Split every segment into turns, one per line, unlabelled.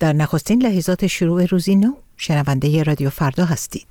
در نخستین لحظات شروع روزی نو شنونده رادیو فردا هستید.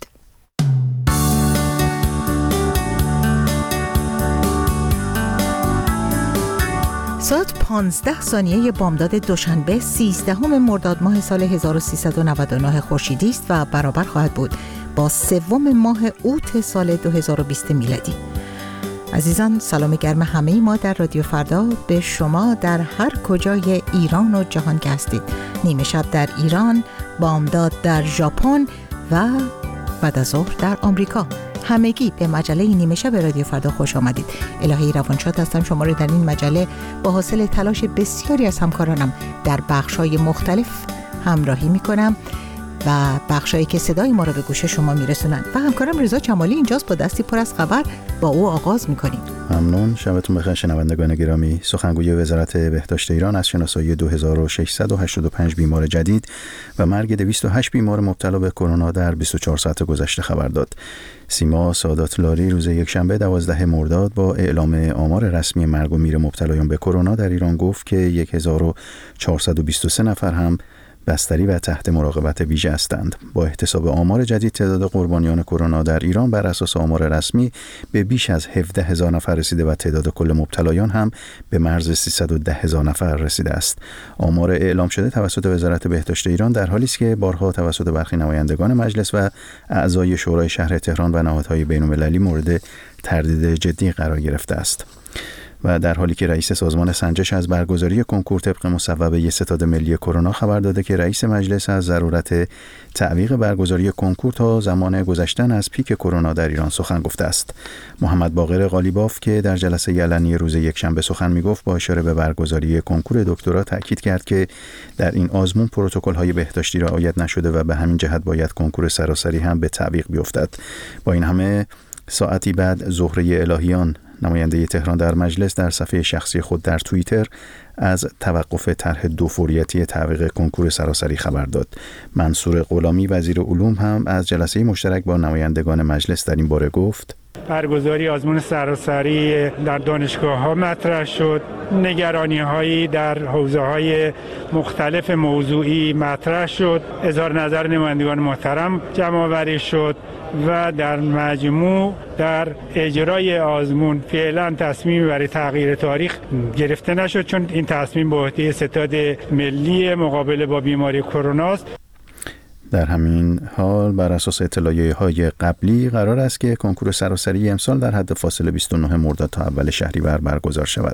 ساعت 15 ثانیه بامداد دوشنبه 13 مرداد ماه سال 1399 خورشیدی است و برابر خواهد بود با 3 ماه اوت سال 2020 میلادی. عزیزان، سلام گرم همه ما در رادیو فردا به شما در هر کجای ایران و جهان که هستید. نیمه شب در ایران، بامداد در ژاپن و بعد از ظهر در آمریکا. همگی به مجله نیمه شب رادیو فردا خوش آمدید. الهی روانشاد هستم، شما رو در این مجله با حاصل تلاش بسیاری از همکارانم در بخش‌های مختلف همراهی می‌کنم و بخشایی که صدای ما رو به گوش شما میرسونن و همکارم رضا جمالی اینجاست با دستی پر از خبر. با او آغاز میکنیم.
ممنون. شبتون بخیر شنوندگان گرامی. سخنگوی وزارت بهداشت ایران از شناسایی 2685 بیمار جدید و مرگ 208 بیمار مبتلا به کرونا در 24 ساعت گذشته خبر داد. سیما سادات لاری روز یکشنبه 12 مرداد با اعلام آمار رسمی مرگ و میر مبتلایان به کرونا در ایران گفت که 1423 نفر هم بستری و تحت مراقبت ویژه هستند. با احتساب آمار جدید تعداد قربانیان کرونا در ایران بر اساس آمار رسمی به بیش از 17,000 نفر رسیده و تعداد کل مبتلایان هم به مرز 310,000 نفر رسیده است. آمار اعلام شده توسط وزارت بهداشت ایران در حالی است که بارها توسط برخی نمایندگان مجلس و اعضای شورای شهر تهران و نهادهای بین‌المللی مورد تردید جدی قرار گرفته است. و در حالی که رئیس سازمان سنجش از برگزاری کنکور طبق مصوبه ستاد ملی کرونا خبر داده که رئیس مجلس از ضرورت تعویق برگزاری کنکور تا زمان گذشتن از پیک کرونا در ایران سخن گفته است. محمد باقر قالیباف که در جلسه علنی روز یکشنبه سخن میگفت با اشاره به برگزاری کنکور دکترا تاکید کرد که در این آزمون پروتکل‌های بهداشتی رعایت نشده و به همین جهت باید کنکور سراسری هم به تعویق بیفتد. با این همه ساعتی بعد زهره الهیان نماینده تهران در مجلس در صفحه شخصی خود در توییتر از توقف طرح 2 فوریتی تعویق کنکور سراسری خبر داد. منصور غلامی وزیر علوم هم از جلسه مشترک با نمایندگان مجلس در این باره گفت:
برگزاری آزمون سراسری در دانشگاه‌ها مطرح شد. نگرانی‌هایی در حوزه‌های مختلف موضوعی مطرح شد. اظهار نظر نمایندگان محترم جمع‌آوری شد و در مجموع در اجرای آزمون فعلا تصمیمی برای تغییر تاریخ گرفته نشد، چون این تصمیم به عهده ستاد ملی مقابله با بیماری کرونا است.
در همین حال بر اساس اطلاعیه‌های قبلی قرار است که کنکور سراسری امسال در حد فاصله 29 مرداد تا اول شهریور برگزار شود.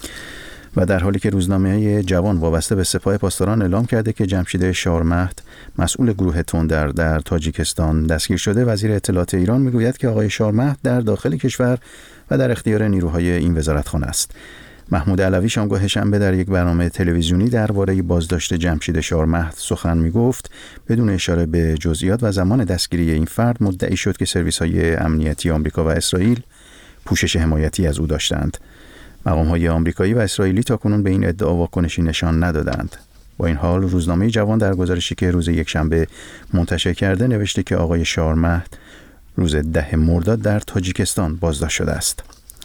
و در حالی که روزنامه جوان وابسته به سپاه پاسداران اعلام کرده که جمشید شارمهد مسئول گروه تندر در تاجیکستان دستگیر شده، وزیر اطلاعات ایران میگوید که آقای شارمهد در داخل کشور و در اختیار نیروهای این وزارتخانه است. محمود علوی شامگاه شنبه در یک برنامه تلویزیونی درباره بازداشت جمشید شارمهد سخن میگفت. بدون اشاره به جزئیات و زمان دستگیری این فرد مدعی شد که سرویس‌های امنیتی آمریکا و اسرائیل پوشش حمایتی از او داشتند. مقام‌های آمریکایی و اسرائیلی تاکنون به این ادعا واکنشی نشان ندادند. با این حال روزنامه جوان در گزارشی که روز یکشنبه منتشر کرده نوشته که آقای شارمهد روز 10 مرداد در تاجیکستان بازداشت شده است.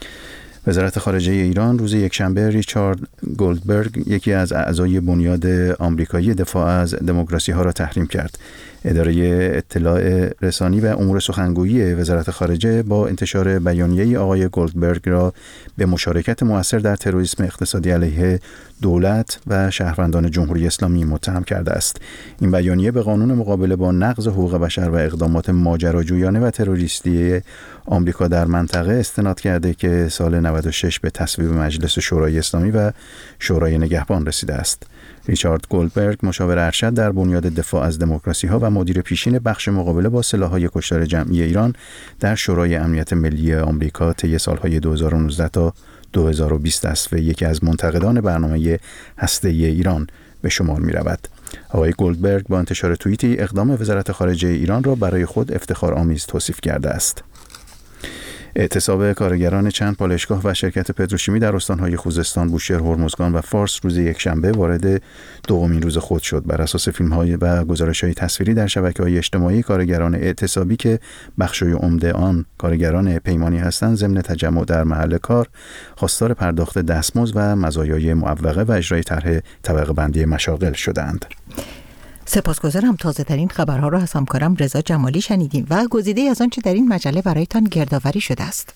وزارت خارجه ایران روز یکشنبه ریچارد گولدبرگ، یکی از اعضای بنیاد آمریکایی دفاع از دموکراسی ها را تحریم کرد. اداره اطلاع رسانی و امور سخنگویی وزارت خارجه با انتشار بیانیه آقای گولدبرگ را به مشارکت مؤثر در تروریسم اقتصادی علیه دولت و شهروندان جمهوری اسلامی متهم کرده است. این بیانیه به قانون مقابله با نقض حقوق بشر و اقدامات ماجراجویانه و تروریستی آمریکا در منطقه استناد کرده که سال 96 به تصویب مجلس شورای اسلامی و شورای نگهبان رسیده است. ریچارد گولدبرگ، مشاور ارشد در بنیاد دفاع از دموکراسی ها و مدیر پیشین بخش مقابله با سلاح‌های کشتار جمعی ایران در شورای امنیت ملی آمریکا طی سالهای 2019 تا 2020 است و یکی از منتقدان برنامه هسته‌ای ایران به شمار می‌رود. آقای گولدبرگ با انتشار توییتی اقدام وزارت خارجه ایران را برای خود افتخارآمیز توصیف کرده است. اعتصاب کارگران چند پالایشگاه و شرکت پتروشیمی در استان‌های خوزستان، بوشهر، هرمزگان و فارس روز یکشنبه وارد دومین روز خود شد. بر اساس فیلم‌های و گزارش‌های تصویری در شبکه‌های اجتماعی، کارگران اعتصابی که بخش‌های عمده آن کارگران پیمانی هستند، ضمن تجمع در محل کار خواستار پرداخت دستمزد و مزایای معوقه و اجرای طرح طبقه بندی مشاغل شدند.
سپاسگزارم. تازه ترین خبرها را از همکارم رضا جمالی شنیدیم و گزیده از آنچه در این مجله برایتان گردآوری شده است.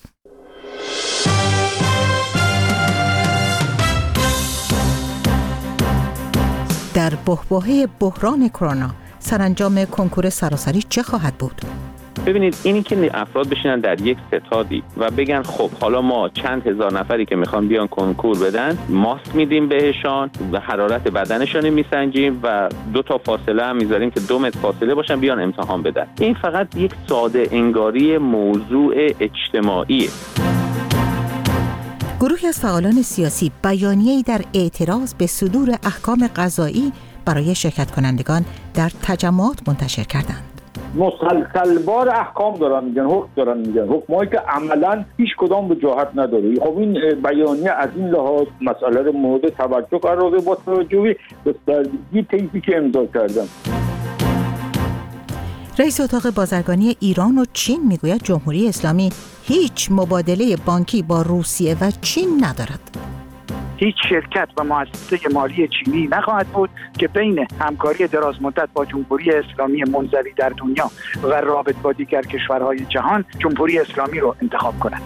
در بحبوحه بحران کرونا سرانجام کنکور سراسری چه خواهد بود؟
ببینید، اینی که افراد بشینن در یک ستادی و بگن خب حالا ما چند هزار نفری که میخوان بیان کنکور بدن ماسک میدیم بهشان و حرارت بدنشون میسنجیم و 2 تا فاصله هم میذاریم که 2 متر فاصله باشن بیان امتحان بدن. این فقط یک ساده انگاری موضوع اجتماعیه.
گروهی از فعالان سیاسی بیانیه‌ای در اعتراض به صدور احکام قضایی برای شرکت کنندگان در تجمعات منتشر کردند.
مسلسلبار احکام دارن میگن، حکم دارن میگن، حکمایی که عملا هیچ کدام وجاهت نداره. خب این بیانیه از این لحاظ مسئله رو مورد توجه قرار داده با توجه به سادگی طیفی که امضا کردن.
رئیس اتاق بازرگانی ایران و چین میگوید جمهوری اسلامی هیچ مبادله بانکی با روسیه و چین ندارد.
هیچ شرکت و مؤسسه مالی چینی نخواهد بود که بین همکاری درازمدت با جمهوری اسلامی منزوی در دنیا و رابط با دیگر کشورهای جهان جمهوری اسلامی رو انتخاب کند.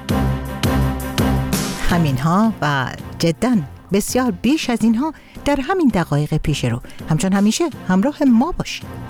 همینها و جداً بسیار بیش از اینها در همین دقایق پیش رو. همچون همیشه همراه ما باشید.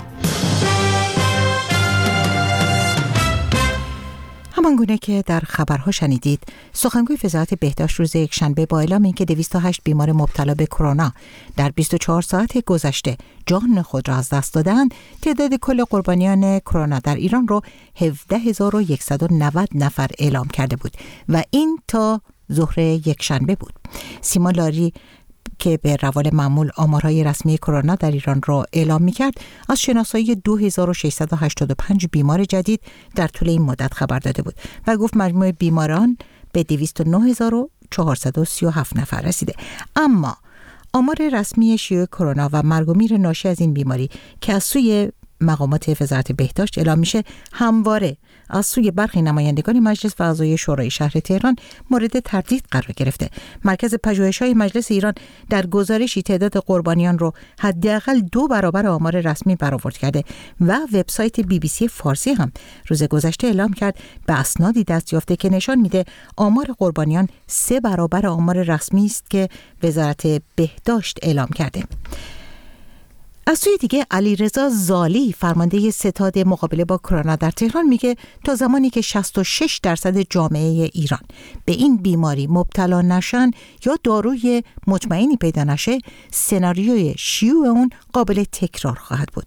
همانگونه که در خبرها شنیدید، سخنگوی وزارت بهداشت روز یکشنبه با اعلام اینکه 208 بیمار مبتلا به کرونا در 24 ساعت گذشته جان خود را از دست دادند، تعداد کل قربانیان کرونا در ایران را 17190 نفر اعلام کرده بود و این تا ظهر یکشنبه بود. سیما لاری که به روال معمول آمارهای رسمی کرونا در ایران را اعلام می‌کرد، از شناسایی 2685 بیمار جدید در طول این مدت خبر داده بود و گفت مجموع بیماران به 209437 نفر رسیده. اما آمار رسمی شیوع کرونا و مرگ و میر ناشی از این بیماری که از سوی مقامات وزارت بهداشت اعلام میشه، همواره از سوی برخی نمایندگان مجلس و اعضای شورای شهر تهران مورد تردید قرار گرفته. مرکز پژوهش‌های مجلس ایران در گزارشی تعداد قربانیان رو حداقل 2 برابر آمار رسمی برآورد کرده و وبسایت BBC فارسی هم روز گذشته اعلام کرد به اسنادی دست یافته که نشان میده آمار قربانیان 3 برابر آمار رسمی است که وزارت بهداشت اعلام کرده. از سوی دیگه علیرضا زالی فرمانده ستاد مقابله با کرونا در تهران میگه تا زمانی که 66% جامعه ایران به این بیماری مبتلا نشن یا داروی مطمئنی پیدا نشه، سناریوی شیوع اون قابل تکرار خواهد بود.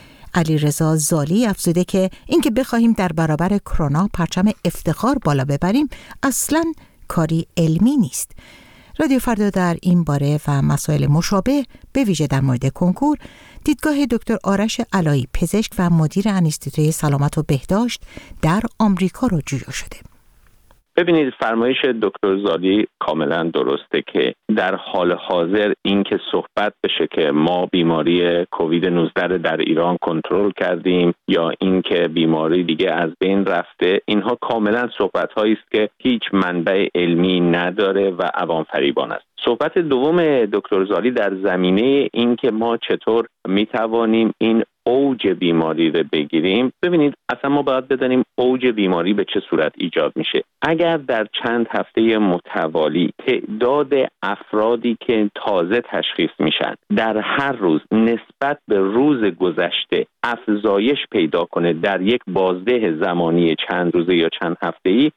علیرضا زالی افزوده که اینکه بخواهیم در برابر کرونا پرچم افتخار بالا ببریم اصلاً کاری علمی نیست. رادیو فردا در این باره و مسائل مشابه به ویژه در مورد کنکور دیدگاه دکتر آرش علایی، پزشک و مدیر انستیتوی سلامت و بهداشت در آمریکا رو جویا شده.
ببینید، فرمایش دکتر زالی کاملا درسته که در حال حاضر این که صحبت بشه که ما بیماری کووید 19 در ایران کنترل کردیم یا این که بیماری دیگه از بین رفته، اینها کاملا صحبت‌هایی است که هیچ منبع علمی نداره و عوام فریبان است. صحبت دوم دکتر زالی در زمینه این که ما چطور میتوانیم این اوج بیماری رو بگیریم. ببینید، اصلا ما باید بدانیم اوج بیماری به چه صورت ایجاد میشه. اگر در چند هفته متوالی تعداد افرادی که تازه تشخیص میشن در هر روز نسبت به روز گذشته افزایش پیدا کنه در یک بازده زمانی چند روزه یا چند هفته‌ای،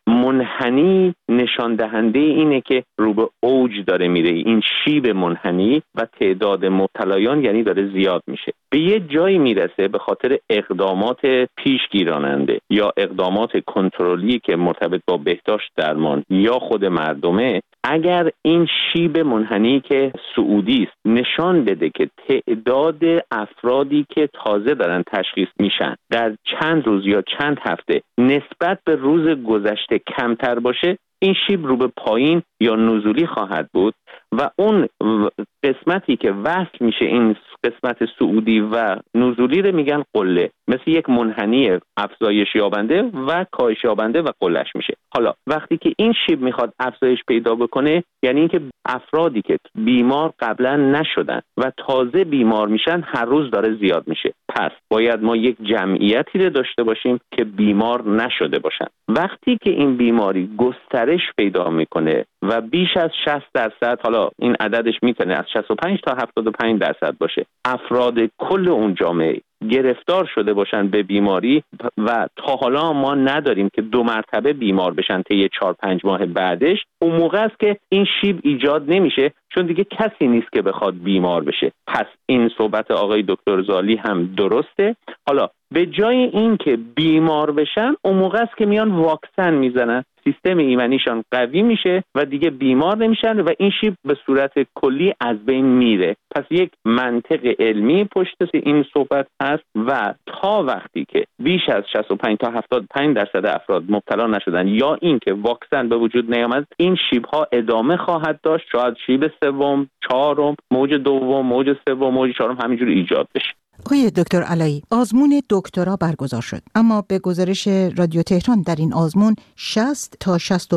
منحنی نشان دهنده اینه که رو به اوج داره میره. این شیب منحنی و تعداد مبتلایان یعنی داره زیاد میشه. به یه جایی میرسه به خاطر اقدامات پیشگیراننده یا اقدامات کنترلی که مرتبط با بهداشت درمان یا خود مردمه، اگر این شیب منحنی که صعودی است نشان بده که تعداد افرادی که تازه دارن تشخیص میشن در چند روز یا چند هفته نسبت به روز گذشته کمتر باشه، این شیب رو به پایین یا نزولی خواهد بود و اون قسمتی که وصل میشه این قسمت صعودی و نزولی رو میگن قله، مثل یک منحنی افزایش یابنده و کاهش یابنده و قلهش میشه. حالا وقتی که این شیب میخواد افزایش پیدا بکنه، یعنی اینکه افرادی که بیمار قبلا نشدن و تازه بیمار میشن هر روز داره زیاد میشه. پس باید ما یک جمعیتی رو داشته باشیم که بیمار نشده باشن. وقتی که این بیماری گسترش پیدا میکنه و بیش از 60%، حالا این عددش میتونه از 65 تا 75% باشه، افراد کل اون جامعه گرفتار شده باشن به بیماری و تا حالا ما نداریم که 2 مرتبه بیمار بشن طی 4-5 ماه بعدش، اون موقع است که این شیب ایجاد نمیشه، چون دیگه کسی نیست که بخواد بیمار بشه. پس این صحبت آقای دکتر زالی هم درسته. حالا به جای این که بیمار بشن، اون موقع است که میان واکسن میزنن، سیستم ایمنیشان قوی میشه و دیگه بیمار نمیشن و این شیب به صورت کلی از بین میره. پس یک منطق علمی پشت این صحبت هست و تا وقتی که بیش از 65 تا 75% افراد مبتلا نشدن یا اینکه واکسن به وجود نیامد، این شیب ها ادامه خواهد داشت. شاید شیب سوم، چهارم، موج دوم، موج سوم، موج چهارم همینجوری ایجاد بشه.
آقای دکتر علایی، آزمون دکترا برگزار شد، اما به گزارش رادیو تهران در این آزمون 60 تا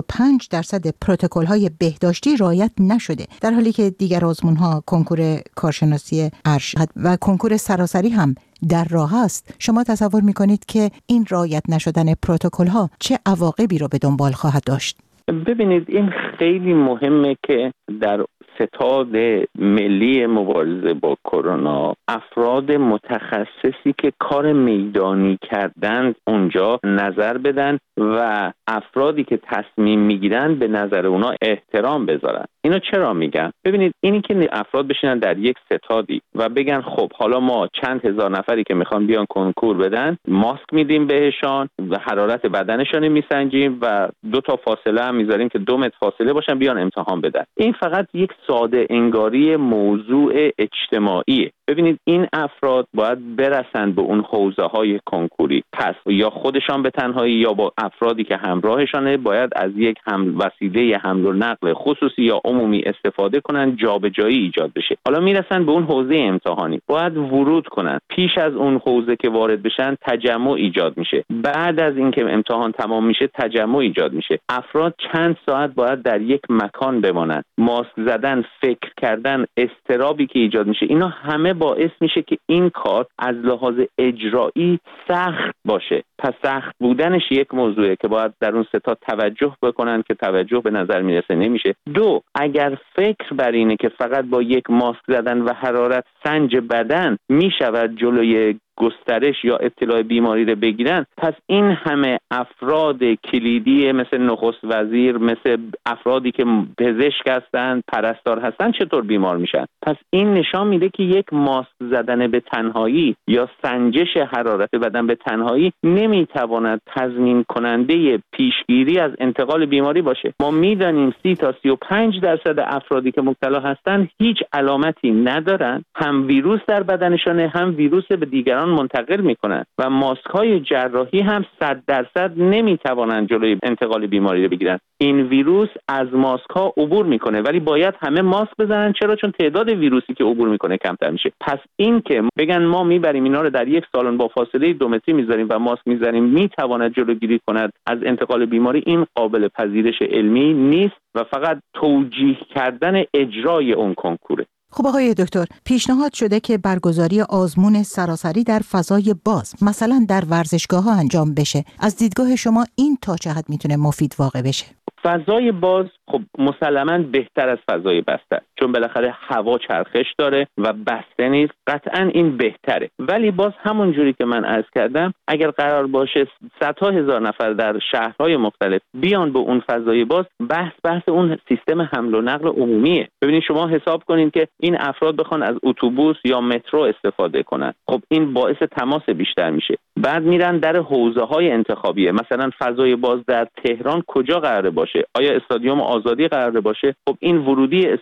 65% پروتکل‌های بهداشتی رعایت نشده، در حالی که دیگر آزمون‌ها کنکور کارشناسی ارشد و کنکور سراسری هم در راه است. شما تصور می‌کنید که این رعایت نشدن پروتکل‌ها چه عواقبی رو به دنبال خواهد داشت؟
ببینید، این خیلی مهمه که در ستاد ملی مبارزه با کرونا افراد متخصصی که کار میدانی کردند اونجا نظر بدن و افرادی که تصمیم میگیرن به نظر اونا احترام بذارن. اینو چرا میگم؟ ببینید، اینی که افراد بشینن در یک ستادی و بگن خب حالا ما چند هزار نفری که میخوان بیان کنکور بدن ماسک میدیم بهشان و حرارت بدنشان میسنجیم و 2 تا فاصله هم میذاریم که 2 متر فاصله باشن بیان امتحان بدن. این فقط یک ساده انگاری موضوع اجتماعیه. ببینید، این افراد باید برسن به اون حوزه های کنکوری، پس یا خودشان به تنهایی یا با افرادی که همراهشانه باید از یک وسیله حمل و نقل خصوصی یا عمومی استفاده کنن، جابجایی ایجاد بشه. حالا میرسن به اون حوزه امتحانی، باید ورود کنن. پیش از اون حوزه که وارد بشن تجمع ایجاد میشه، بعد از اینکه امتحان تمام میشه تجمع ایجاد میشه. افراد چند ساعت باید در یک مکان بمانن، ماسک زدن، فکر کردن، اضطرابی که ایجاد میشه، اینا همه باعث میشه که این کار از لحاظ اجرایی سخت باشه. پس سخت بودنش یک موضوعه که باید در اون ستاد توجه بکنن که توجه به نظر میرسه نمیشه. 2، اگر فکر بر اینه که فقط با یک ماسک زدن و حرارت سنج بدن میشود جلوی گسترش یا ابتلاع بیماری رو بگیرن، پس این همه افراد کلیدی مثل نخست وزیر، مثل افرادی که پزشک هستن، پرستار هستن، چطور بیمار میشن؟ پس این نشان میده که یک ماسک زدن به تنهایی یا سنجش حرارت بدن به تنهایی نمیتواند تضمین کننده پیشگیری از انتقال بیماری باشه. ما میدانیم 30 تا 35% افرادی که مبتلا هستن هیچ علامتی ندارن، هم ویروس در بدنشانه، هم ویروس به دیگران منتقل میکنن و ماسک های جراحی هم 100% نمیتوانند جلوی انتقال بیماری رو بگیرن. این ویروس از ماسک ها عبور میکنه، ولی باید همه ماسک بزنن. چرا؟ چون تعداد ویروسی که عبور میکنه کمتر میشه. پس این که بگن ما میبریم اینا رو در یک سالن با فاصله 2 متری میذاریم و ماسک میذاریم میتواند جلوگیری کند از انتقال بیماری، این قابل پذیرش علمی نیست و فقط توجیه کردن اجرای اون کنکوره.
خب آقای دکتر، پیشنهاد شده که برگزاری آزمون سراسری در فضای باز، مثلا در ورزشگاه‌ها انجام بشه. از دیدگاه شما این تا چه حد میتونه مفید واقع بشه؟
فضای باز خب مسلماً بهتر از فضای بسته، چون بالاخره هوا چرخش داره و بسته نیست. قطعاً این بهتره، ولی باز همون جوری که من عرض کردم، اگر قرار باشه صدها هزار نفر در شهرهای مختلف بیان به اون فضای باز، بحث اون سیستم حمل و نقل عمومیه. ببینید شما حساب کنین که این افراد بخوان از اتوبوس یا مترو استفاده کنن، خب این باعث تماس بیشتر میشه. بعد میرن در حوزه‌های انتخابیه، مثلا فضای باز در تهران کجا قراره باشه؟ آیا استادیوم آزادی قراره باشه؟ خب این ورودی استادیوم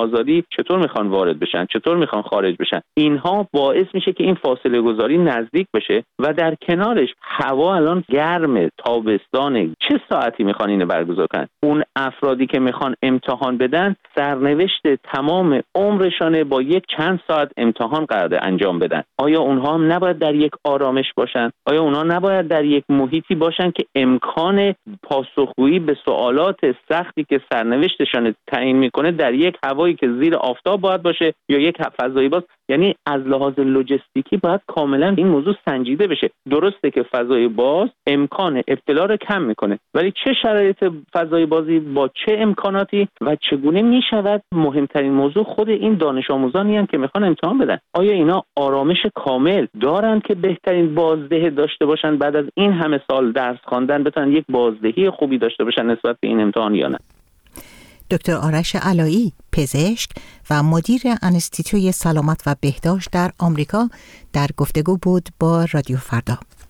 آزادی چطور میخوان وارد بشن، چطور میخوان خارج بشن. اینها باعث میشه که این فاصله گذاری نزدیک بشه و در کنارش هوا الان گرمه، تابستانه، چه ساعتی میخوان اینو برگزار کنن؟ اون افرادی که میخوان امتحان بدن سرنوشت تمام عمرشانه با یک چند ساعت امتحان قراره انجام بدن. آیا اونها هم نباید در یک آرامش باشن؟ آیا اونها نباید در یک محیطی باشن که امکان پاسخگویی به سوالات سختی که سرنوشتشان تعیین میکنه در یک هوایی که زیر آفتاب باید باشه یا یک فضایی باز؟ یعنی از لحاظ لوجستیکی باید کاملا این موضوع سنجیده بشه. درسته که فضای باز امکان ابتلا رو کم میکنه، ولی چه شرایط فضای بازی با چه امکاناتی و چگونه میشود مهمترین موضوع خود این دانش آموزانی هم که میخوان امتحان بدن. آیا اینا آرامش کامل دارن که بهترین بازده داشته باشن بعد از این همه سال درس خواندن، بتونن یک بازدهی خوبی داشته باشن نسبت به این امتحان یا نه؟
دکتر آرش علایی، پزشک و مدیر انستیتوی سلامت و بهداشت در آمریکا، در گفتگو بود با رادیو فردا.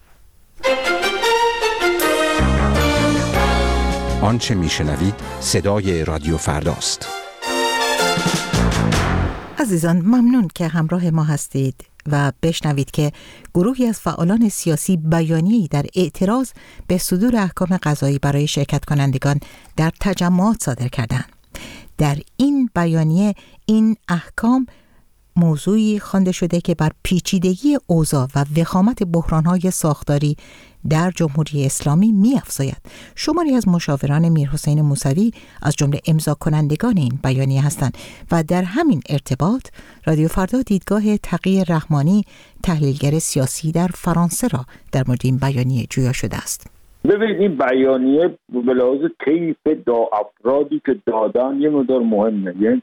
آنچه میشنوید صدای رادیو فرداست.
عزیزان، ممنون که همراه ما هستید و بشنوید که گروهی از فعالان سیاسی بیانیه‌ای در اعتراض به صدور احکام قضایی برای شرکت کنندگان در تجمعات صادر کردند. در این بیانیه این احکام موضوعی خوانده شده که بر پیچیدگی اوضاع و وخامت بحران‌های ساختاری در جمهوری اسلامی می‌افزاید. شماری از مشاوران میرحسین موسوی از جمله امضا کنندگان این بیانیه هستند و در همین ارتباط رادیو فردا دیدگاه تقی رحمانی، تحلیلگر سیاسی در فرانسه را در مورد این بیانیه جویا شده است.
ببینید این بیانیه به لحاظ کیف افرادی که دادن یه مقدار مهمه، یعنی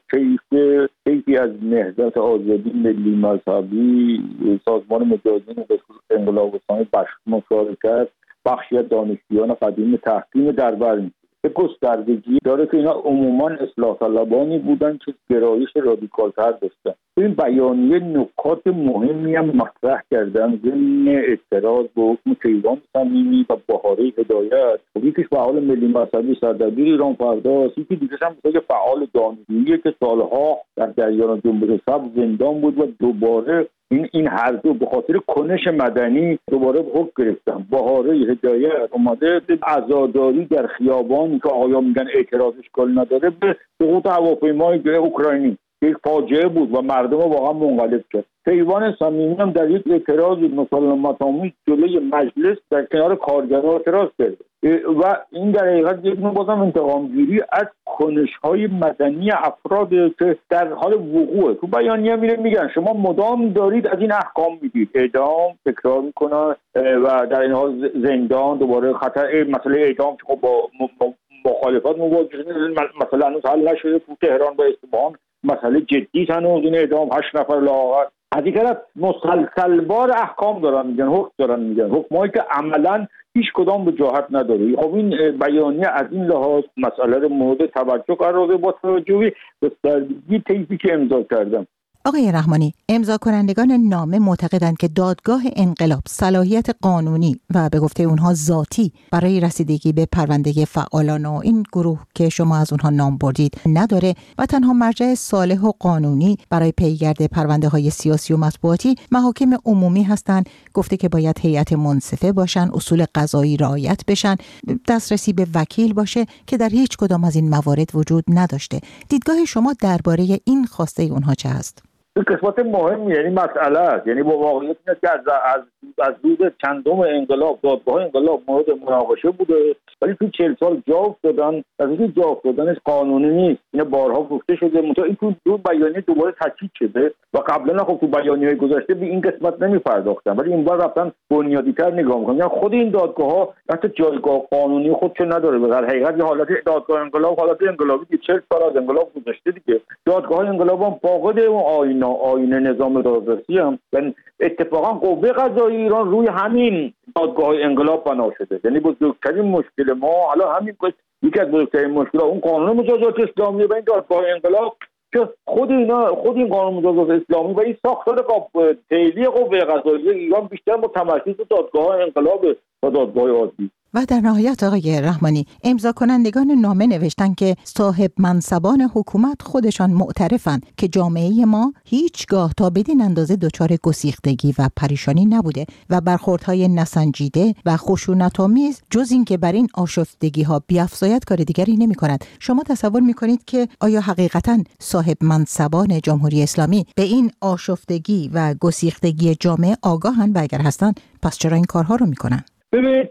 کیفی از نهضت آزادی ملی مذهبی، سازمان مجاهدین به انقلاب اسلامی، مشارکت، بخشی از دانشجویان قدیم تحکیم در بر به گستردگی داره که اینا عموما اصلاح طلبانی بودن که گرایش رادیکال‌تر داشتن. این بیانیه نکات مهمی هم مطرح کردن ضمن اعتراض به حکم کیوان صمیمی و بهاره هدایت. یکیش فعال ملی مذهبی سردبیر ایران فرداست، یکی دیگه هم مثلا فعال دانشجویی که سالها در جریان جنبش سبز زندان بود و دوباره این هر دو به خاطر کنش مدنی دوباره حکم گرفتن. بهاره هدایت اومده عزاداری در خیابان که آقایان میگن اعتراض اشکال نداره به سقوط هواپیمای اوکراینی، یک فاجعه بود و مردم واقعا منقلب کرد. کیوان صمیمی هم در یک اعتراض مسالمت‌آمیز جلوی مجلس در کنار کارگران اعتراض کرد و این در حقیقت یک نوع بازم انتقام‌گیری از کنش‌های مدنی افراد که در حال وقوعه. تو بیانیه میگن شما مدام دارید از این احکام میدید، اعدام تکرار میکنن و در این حال زندان دوباره خطر مسئله اعدام که با مخالفات مواجه، مثلا هنوز حل نشده تو تهران و اصفهان، مسئله جدی هنوز این اعدام 8 نفر لااقل. از این طرف مسلسلبار احکام دارن میگن، حکم دارن میگن، حکمایی که عملاً هیچ کدام وجاهت نداره. خب این بیانیه از این لحاظ مسئله رو مورد توجه قرار داده با توجه به سردگی طیفی که امضا کردم.
آقای رحمانی، امضا کنندگان نامه معتقدند که دادگاه انقلاب صلاحیت قانونی و به گفته اونها ذاتی برای رسیدگی به پرونده فعالان و این گروه که شما از اونها نام بردید نداره و تنها مرجع صالح و قانونی برای پیگرد پرونده های سیاسی و مطبوعاتی محاکم عمومی هستند. گفته که باید هیئت منصفه باشن، اصول قضایی رعایت بشن، دسترسی به وکیل باشه که در هیچ کدام از این موارد وجود نداشته. دیدگاه شما درباره این خواسته اونها چه است؟
این قسمت مهمی، یعنی مسئله است، یعنی با واقعیت اینه که از روز چندم انقلاب دادگاه انقلاب مورد مناقشه بوده، ولی تو 40 سال جا افتادن. از اینکه جا افتادنش قانونی نیست، این بارها گفته شده، منتها این تو بیانیه دوباره تاکید شده و قبلا خب تو بیانیه‌های گذشته به این قسمت نمی‌پرداختن، ولی این بار رفتن بنیادی‌تر نگاه می‌کنن. یعنی خود این دادگاه‌ها حتی جایگاه قانونی خودشو نداره. به هر حقیقت حالت دادگاه انقلاب حالت انقلابی که 40 سال از انقلاب گذشته دیگه. دادگاه انقلاب هم فاقد اون آیین نظام دادرسی هم، یعنی اتفاقا قوه قضایی ایران روی همین دادگاه انقلاب بنا شده. یعنی بزرگترین مشکل ما حالا همین یکی از بزرگترین مشکلات اون قانون مجازات اسلامی و این دادگاه انقلاب که خود این قانون مجازات اسلامی و این ساختار فعلی قوه قضایی ایران بیشتر متمرکز دادگاه انقلاب و دادگاه عادی.
و در نهایت آقای رحمانی، امضا کنندگان نامه نوشتن که صاحب منصبان حکومت خودشان معترفند که جامعه ما هیچگاه تا بدین اندازه دچار گسیختگی و پریشانی نبوده و برخوردهای نسنجیده و خشونت‌آمیز جز این که بر این آشفتگی‌ها بیفزاید کار دیگری نمی‌کند. شما تصور می‌کنید که آیا حقیقتاً صاحب منصبان جمهوری اسلامی به این آشفتگی و گسیختگی جامعه آگاهند و اگر هستند پس چرا این کارها رو می‌کنند؟
ببینید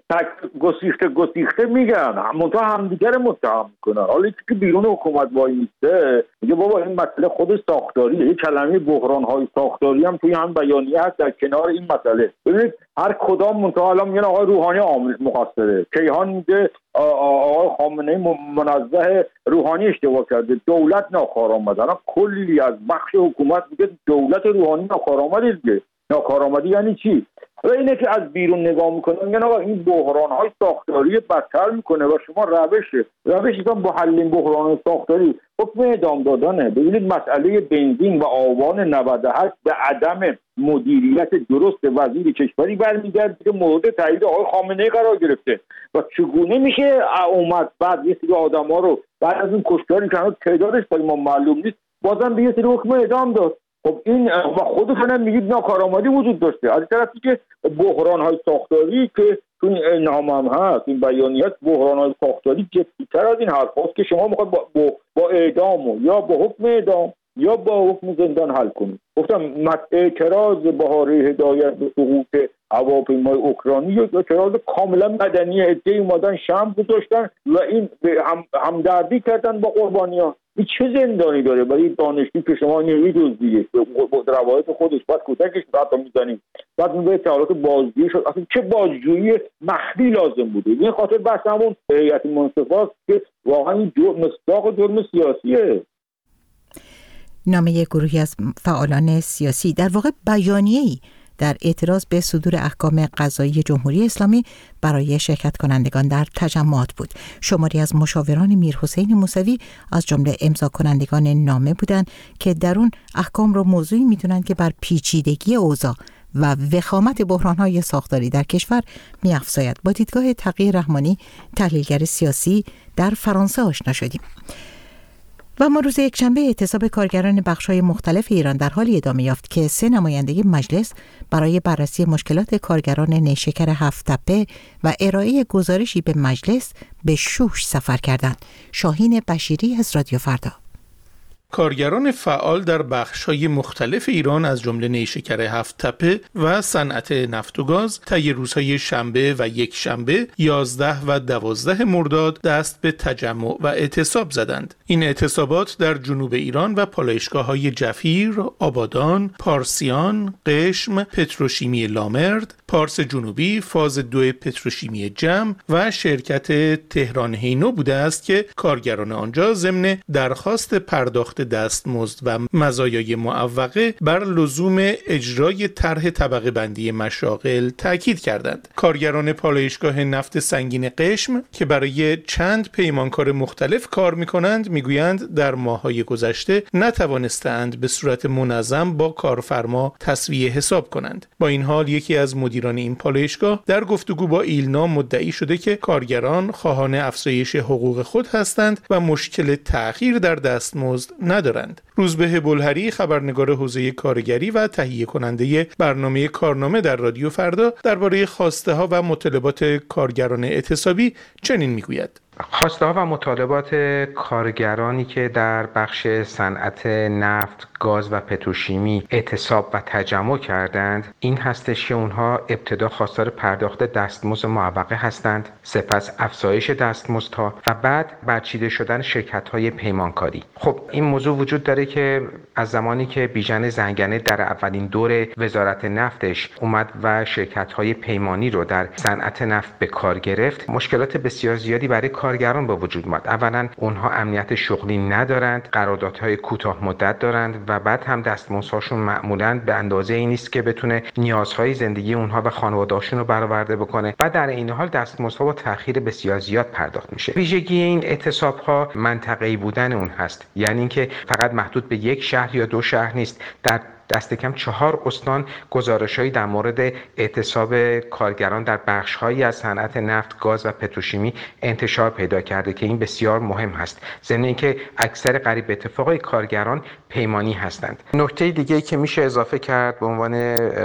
گسیخته میگن منتها همدیگر متهم میکنن. حالا که بیرون حکومت وای میسته میگه بابا این مسئله خود ساختاریه. یه کلمه بحران‌های ساختاری هم توی هم بیانیه هست در کنار این مسئله. ببینید هر کدام منتها الان میگن آقای روحانی عامل مقصره، کیهان میگه آقای خامنه‌ای منزه روحانی اشتباه کرده، دولت ناکارآمد. الان کلی از بخش حکومت میگه دولت روحانی ناکارآمده دیگه. ناکارآمدی یعنی چی؟ و اینه که از بیرون نگاه میکنه میگن آقا این بحران‌های ساختاری بدتر میکنه و شما روشتون با حل این بحران ساختاری حکم اعدام دادنه. ببینید مسئله بنزین و آبان 98 به عدم مدیریت درست وزیر کشوری برمیگرده که مورد تایید آقای خامنه‌ای قرار گرفته و چگونه میشه اومد بعد یه سری آدم‌ها رو بعد از این کشتاری که هنوز تعدادش برای ما معلوم نیست بازم به یه سری حکم اعدام داد. خب این و خودتون هم میگید ناکارآمدی وجود داشته. از طرفی که بحران‌های ساختاری که تو این نامه هم هست، این بیانیه، بحران‌های ساختاری جدی‌تر از این حرف هست که شما میخواید با اعدام یا با حکم اعدام یا با حکم زندان حل کنید. گفتم اعتراض بهاره هدایت به سقوط هواپیمای اوکراینی یا اعتراض کاملا مدنی، عده‌ای اومدن شمع گذاشتن و این همدردی کردن با قربانیان. این چه زندانی داره برای دانشجویی که شما نیروی دزدیه به روایت خودش بعد کتکش حتی میزنیم بعد میگه اطلاعات بازجویی شد. اصلا چه بازجویی مخفی لازم بوده؟ این خاطر بحث همون هیئت منصفاست که واقعا این مصداق جرم سیاسیه.
نامه گروهی از فعالان سیاسی، در واقع بیانیه‌ای در اعتراض به صدور احکام قضایی جمهوری اسلامی برای شرکت کنندگان در تجمعات بود. شماری از مشاوران میرحسین موسوی از جمله امضا کنندگان نامه بودند که در اون احکام رو موضوعی میدونن که بر پیچیدگی اوضاع و وخامت بحران‌های ساختاری در کشور می‌افزاید. با دیدگاه تقی رحمانی، تحلیلگر سیاسی، در فرانسه آشنا شدیم. و ما روز یکشنبه اعتصاب کارگران بخش‌های مختلف ایران در حالی ادامه یافت که 3 نماینده مجلس برای بررسی مشکلات کارگران نیشکر هفت‌تپه و ارائه گزارشی به مجلس به شوش سفر کردند. شاهین بشیری از رادیو فردا.
کارگران فعال در بخش‌های مختلف ایران از جمله نیشکر هفت‌تپه و صنعت نفت و گاز طی روزهای شنبه و یک شنبه 11 و 12 مرداد دست به تجمع و اعتصاب زدند. این اعتصابات در جنوب ایران و پالایشگاه‌های جفیر، آبادان، پارسیان، قشم، پتروشیمی لامرد، پارس جنوبی، فاز 2 پتروشیمی جم و شرکت تهران هینو بوده است که کارگران آنجا ضمن درخواست پرداخت دستمزد و مزایای معوقه بر لزوم اجرای طرح طبقه بندی مشاغل تاکید کردند. کارگران پالایشگاه نفت سنگین قشم که برای چند پیمانکار مختلف کار می‌کنند میگویند در ماه‌های گذشته نتوانستند به صورت منظم با کارفرما تسویه حساب کنند. با این حال یکی از مدیران این پالایشگاه در گفتگو با ایلنا مدعی شده که کارگران خواهان افزایش حقوق خود هستند و مشکل تأخیر در دستمزد ندارند. روزبه بلهری، خبرنگار حوزه کارگری و تهیه کننده برنامه کارنامه در رادیو فردا، درباره خواسته ها و مطالبات کارگران اعتصابی چنین میگوید:
خواسته ها و مطالبات کارگرانی که در بخش صنعت نفت، گاز و پتروشیمی اعتصاب و تجمع کردند این هستش که اونها ابتدا خواستار پرداخت دستمزد معوقه هستند، سپس افزایش دستمزدها و بعد برچیده شدن شرکت‌های پیمانکاری. خب این موضوع وجود داره که از زمانی که بیژن زنگنه در اولین دور وزارت نفتش اومد و شرکت‌های پیمانی رو در صنعت نفت به کار گرفت، مشکلات بسیار زیادی برای کارگران به وجود اومد. اولا اونها امنیت شغلی ندارند، قراردادهای کوتاه مدت دارند و بعد هم دستمزدهاشون معمولاً به اندازه ای نیست که بتونه نیازهای زندگی اونها و خانواده‌هاشون رو برآورده بکنه و در این حال دستمزدها با تأخیر بسیار زیاد پرداخت میشه. ویژگی این اعتصاب‌ها منطقه‌ای بودن اون هست، یعنی اینکه فقط محدود به یک شهر یا 2 شهر نیست، در دست کم 4 استان گزارش‌هایی در مورد اعتصاب کارگران در بخش‌هایی از صنعت نفت، گاز و پتروشیمی انتشار پیدا کرده که این بسیار مهم هست. ضمن اینکه اکثر قریب به اتفاق کارگران پیمانی هستند. نکته دیگه‌ای که میشه اضافه کرد به عنوان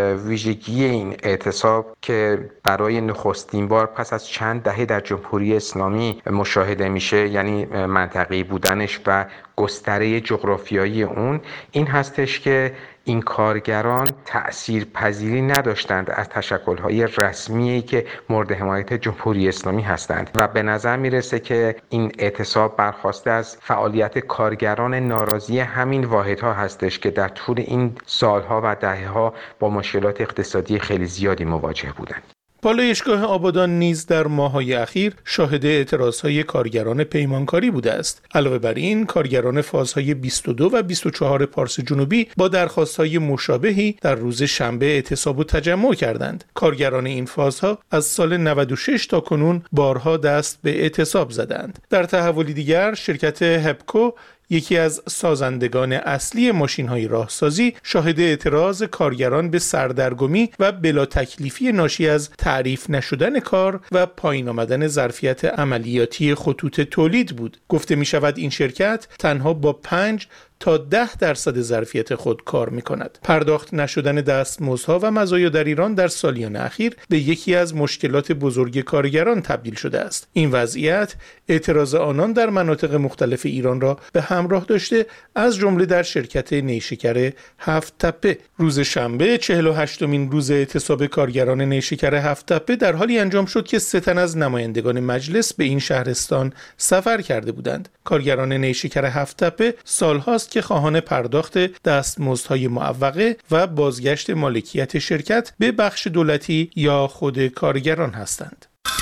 ویژگی این اعتصاب که برای نخستین بار پس از چند دهه در جمهوری اسلامی مشاهده میشه، یعنی منطقه‌ای بودنش و گستره جغرافیایی اون، این هستش که این کارگران تأثیرپذیری نداشتند از تشکل‌های رسمی که مورد حمایت جمهوری اسلامی هستند و به نظر میرسه که این اعتصاب برخواسته از فعالیت کارگران ناراضی همین واحدها هستش که در طول این سالها و دهه‌ها با مشکلات اقتصادی خیلی زیادی مواجه بودند.
پالایشگاه آبادان نیز در ماه‌های اخیر شاهد اعتراضهای کارگران پیمانکاری بوده است. علاوه بر این، کارگران فازهای 22 و 24 پارس جنوبی با درخواست‌های مشابهی در روز شنبه اعتصاب و تجمع کردند. کارگران این فازها از سال 96 تا کنون بارها دست به اعتصاب زدند. در تحولی دیگر، شرکت هپکو، یکی از سازندگان اصلی ماشین‌های راهسازی، شاهد اعتراض کارگران به سردرگمی و بلا تکلیفی ناشی از تعریف نشدن کار و پایین آمدن ظرفیت عملیاتی خطوط تولید بود. گفته می شود این شرکت تنها با 5 تا 10% ظرفیت خود کار می کند. پرداخت نشدن دستمزدها و مزایا در ایران در سالیان اخیر به یکی از مشکلات بزرگ کارگران تبدیل شده است. این وضعیت اعتراض آنان در مناطق مختلف ایران را به همراه داشته، از جمله در شرکت نیشکر هفت تپه. روز شنبه 48مین روز اعتصاب کارگران نیشکر هفت تپه در حالی انجام شد که 3 تن از نمایندگان مجلس به این شهرستان سفر کرده بودند. کارگران نیشکر هفت تپه سالهاست که خواهان پرداخت دستمزدهای معوقه و بازگشت مالکیت شرکت به بخش دولتی یا خود کارگران هستند.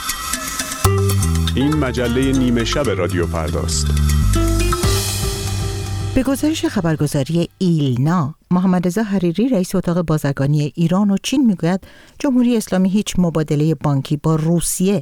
این مجله نیمه شب رادیو فرداست.
به گزارش خبرگزاری ایلنا، محمد رضا حریری رئیس اتاق بازرگانی ایران و چین میگوید جمهوری اسلامی هیچ مبادله بانکی با روسیه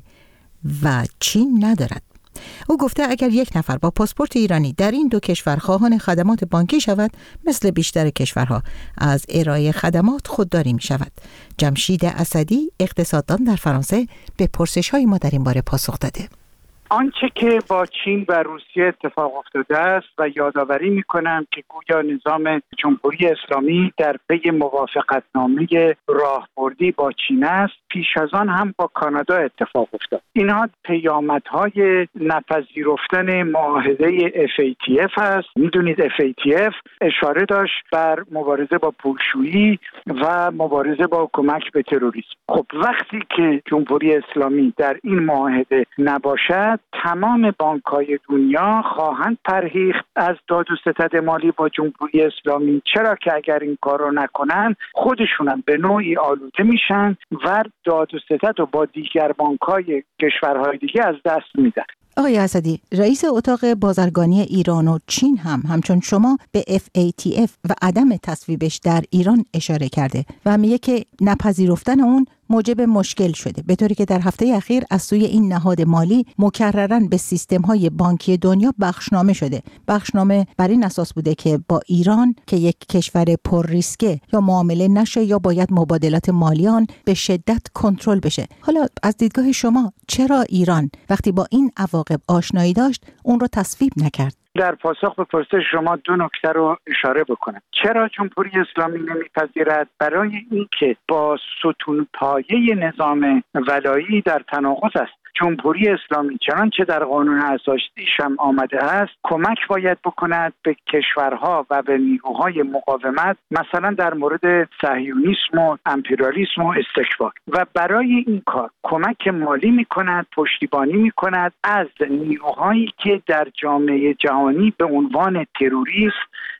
و چین ندارد. او گفته اگر یک نفر با پاسپورت ایرانی در این 2 کشور خواهان خدمات بانکی شود، مثل بیشتر کشورها از ارائه خدمات خودداری می شود. جمشید اسدی، اقتصاددان در فرانسه، به پرسش‌های ما در این باره پاسخ داده.
آنچه که با چین و روسیه اتفاق افتاده است و یادآوری می‌کنم که گویا نظام جمهوری اسلامی در پی موافقتنامه راهبردی با چین است، پیش از آن هم با کانادا اتفاق افتاد. اینها پیامدهای نپذیرفتن معاهده FATF است. میدونید FATF اشاره داشت بر مبارزه با پولشویی و مبارزه با کمک به تروریسم. خب وقتی که جمهوری اسلامی در این معاهده نباشد، تمام بانک‌های دنیا خواهند پرهیخت از داد و ستد مالی با جمهوری اسلامی، چرا که اگر این کار رو نکنن خودشونم به نوعی آلوده میشن و داد و ستد رو با دیگر بانک‌های کشورهای دیگه از دست میدن.
آقای اسدی، رئیس اتاق بازرگانی ایران و چین هم همچون شما به FATF و عدم تصویبش در ایران اشاره کرده و میگه که نپذیرفتن اون موجب مشکل شده، به طوری که در هفته اخیر از سوی این نهاد مالی مکرراً به سیستم‌های بانکی دنیا بخشنامه شده. بخشنامه بر این اساس بوده که با ایران که یک کشور پر ریسکه یا معامله نشه یا باید مبادلات مالی آن به شدت کنترل بشه. حالا از دیدگاه شما چرا ایران وقتی با این عواقب آشنایی داشت اون رو تصویب نکرد؟
در پاسخ به پرسش شما 2 نکته رو اشاره بکنم. چرا جمهوری اسلامی نمیپذیرد؟ برای اینکه با ستون پایه نظام ولایی در تناقض است. جمهوری اسلامی چنانچه در قانون اساسیش هم آمده است، کمک باید بکند به کشورها و به نیروهای مقاومت، مثلا در مورد صهیونیسم و امپریالیسم و استکبار، و برای این کار کمک مالی میکند، پشتیبانی میکند از نیروهایی که در جامعه جهانی به عنوان تروریست،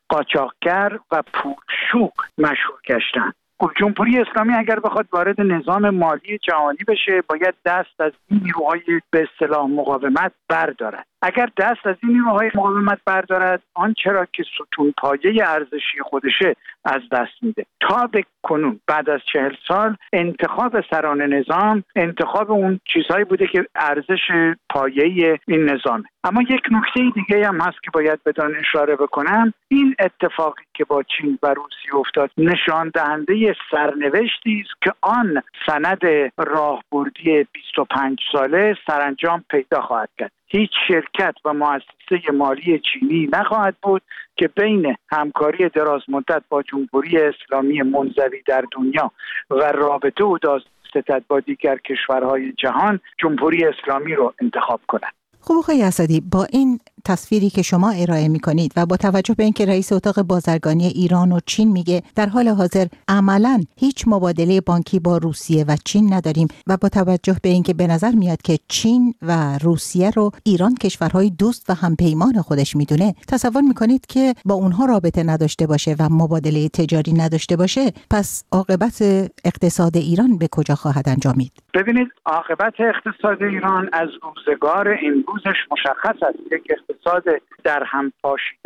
قاچاقگر و پولشو مشهور گشتند. جمهوری اسلامی اگر بخواد وارد نظام مالی جهانی بشه، باید دست از این نیروهای به اصطلاح مقاومت بردارد. اگر دست از این نیروهای مقاومت بردارد، آنچه را که ستون پایه ارزشی خودشه از دست میده. تا به کنون بعد از 40 سال انتخاب سران نظام انتخاب اون چیزهایی بوده که ارزش پایه این نظامه. اما یک نکته دیگه هم هست که باید بدان اشاره بکنم. این اتفاقی که با چین و روسیه افتاد نشان دهنده سرنوشتی است که آن سند راهبردی 25 ساله سرانجام پیدا خواهد کرد. هیچ شرکت و مؤسسه مالی چینی نخواهد بود که بین همکاری درازمدت با جمهوری اسلامی منزوی در دنیا و رابطه او داشته با دیگر کشورهای جهان جمهوری اسلامی رو انتخاب کند.
خب آقای اسدی، با این تصویری که شما ارائه می‌کنید و با توجه به اینکه رئیس اتاق بازرگانی ایران و چین میگه در حال حاضر عملاً هیچ مبادله بانکی با روسیه و چین نداریم و با توجه به اینکه به نظر میاد که چین و روسیه رو ایران کشورهای دوست و همپیمان خودش میدونه، تصور می‌کنید که با اونها رابطه نداشته باشه و مبادله تجاری نداشته باشه، پس عاقبت اقتصاد ایران به کجا خواهد انجامید؟
ببینید، عاقبت اقتصاد ایران از روزگار امروزش مشخص است. یک اقتصاد در هم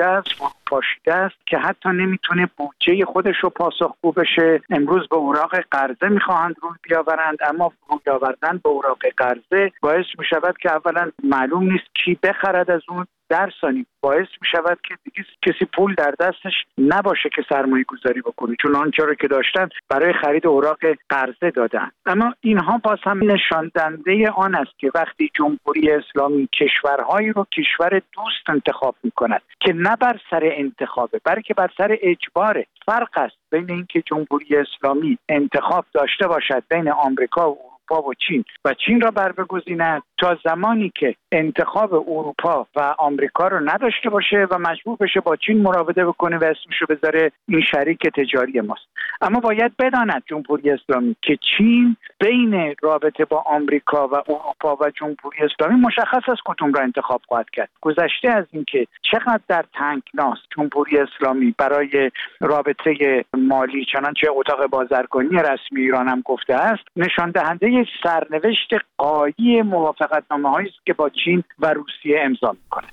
پاشیده است که حتی نمیتونه بودجه خودش رو پاسخگو بشه. امروز به اوراق قرضه میخواهند روی بیاورند، اما روی آوردن به اوراق قرضه باعث میشود که اولا معلوم نیست کی بخرد از اون، در ثانی باعث می شود که دیگه کسی پول در دستش نباشه که سرمایه گذاری بکنه، چون آنچه رو که داشتن برای خرید اوراق قرضه دادن. اما اینها باز هم نشان دهنده آن است که وقتی جمهوری اسلامی کشورهایی رو کشور دوست انتخاب می کند که نه بر سر انتخابه بلکه بر سر اجباره. فرق است بین اینکه جمهوری اسلامی انتخاب داشته باشد بین آمریکا و اروپا و چین را برگزیند، تا زمانی که انتخاب اروپا و آمریکا رو نداشته باشه و مجبور بشه با چین مراوده بکنه و اسمشو بذاره این شریک تجاری ماست. اما باید بداند جمهوری اسلامی که چین بین رابطه با آمریکا و اروپا و جمهوری اسلامی مشخص است کدوم را انتخاب خواهد کرد. گذشته از اینکه چقدر در تنگناست جمهوری اسلامی برای رابطه مالی، چنانچه اتاق بازرگانی رسمی ایران هم گفته است، نشان دهنده سرنوشت غایی موافقتنامه‌هایی است که با چین و روسیه امضا می‌کنه.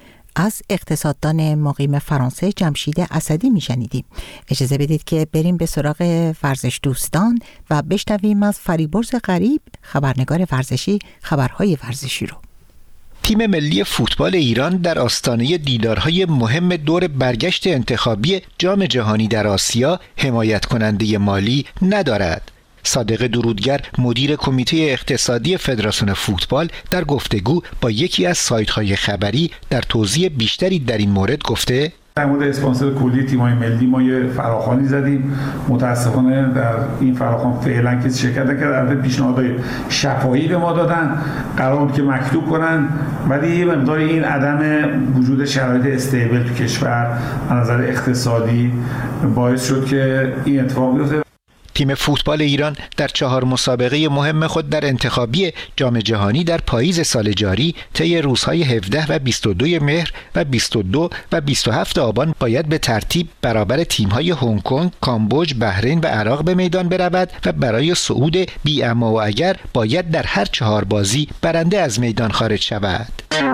از اقتصاددان مقیم فرانسه جمشید اسدی میشنیدیم. اجازه بدید که بریم به سراغ ورزش دوستان و بشنویم از فریبرز غریب، خبرنگار ورزشی، خبرهای ورزشی رو.
تیم ملی فوتبال ایران در آستانه دیدارهای مهم دور برگشت انتخابی جام جهانی در آسیا حمایت کننده مالی ندارد. صادق درودگر، مدیر کمیته اقتصادی فدراسیون فوتبال، در گفتگو با یکی از سایت‌های خبری در توضیح بیشتری در این مورد گفته:
در مورد اسپانسر کلی تیم‌های ملی ما یه فراخوانی زدیم. متاسفانه در این فراخوان فعلا کسی شرکت نکرد. البته پیشنهادهای شفاهی به ما دادن، قرار بود که مکتوب کنن، ولی یه مقدار این عدم وجود شرایط استیبل تو کشور از نظر اقتصادی باعث شد که این اتفاق بیفته.
تیم فوتبال ایران در 4 مسابقه مهم خود در انتخابی جام جهانی در پاییز سال جاری طی روزهای 17 و 22 مهر و 22 و 27 آبان باید به ترتیب برابر تیم‌های هنگ کنگ، کامبوج، بحرین و عراق به میدان برود و برای صعود بی اما و اگر باید در هر 4 بازی برنده از میدان خارج شود.